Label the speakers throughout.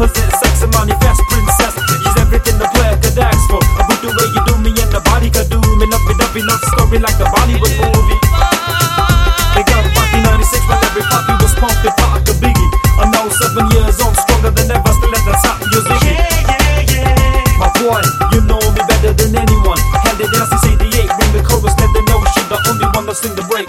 Speaker 1: possess sex and manifest princess. She's everything the player could ask for. I put the way you do me and the body could do me. Lovey-dovey love story like a Bollywood movie. They got party 96 when every party was pumping like a biggie. I'm now 7 years on, stronger than ever, still at the top music. My boy, you know me better than anyone. Held it down since 88, bring the chorus, let them know she's the only one that sing the break.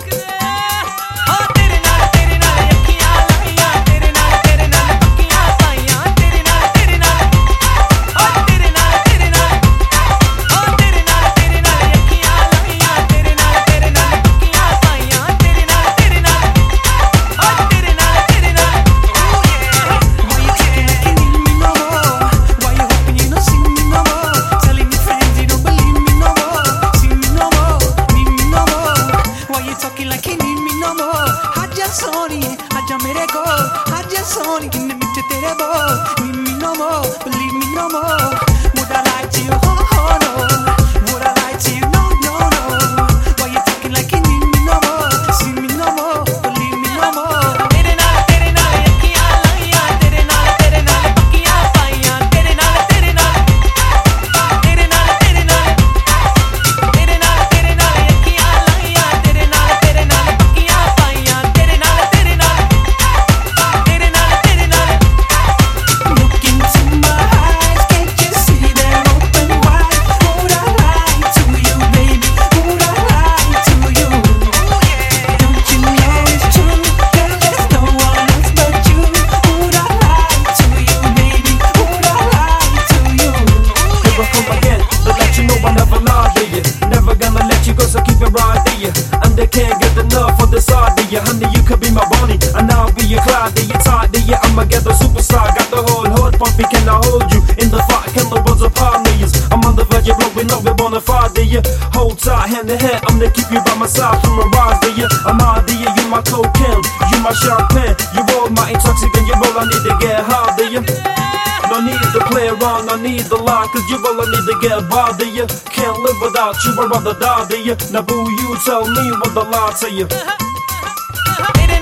Speaker 2: आजा मेरे को आजा सोनी किन्ने मिठ तेरे वो need me no more believe me no more would I lie to you oh no would I lie to you no no no why you talking like you need me no more see me no more believe me no more tere naal akhiyan laiyan tere naal pakkiyan paiyan tere naal akhiyan laiyan tere naal pakkiyan paiyan tere naal
Speaker 1: and they can't get enough of this idea. Honey, you could be my Bonnie, and I'll be your Clyde. You tight, yeah, I'ma get the superstar. Got the whole heart pumping, can I hold you? In the fight, can the world's apart me? I'm on the verge of blowing up, we're bonafide, yeah. Hold tight, hand in hand, I'm gonna keep you by my side through my rise, yeah. I'm out, yeah, you my cocaine, you my champagne, you all my intoxicant, you all I need to get high, yeah. No need to play around, no need to lie, cause you all I need to get by, yeah. Can't live without you, I'd rather die, yeah. Now boo, you tell me what the lie to you.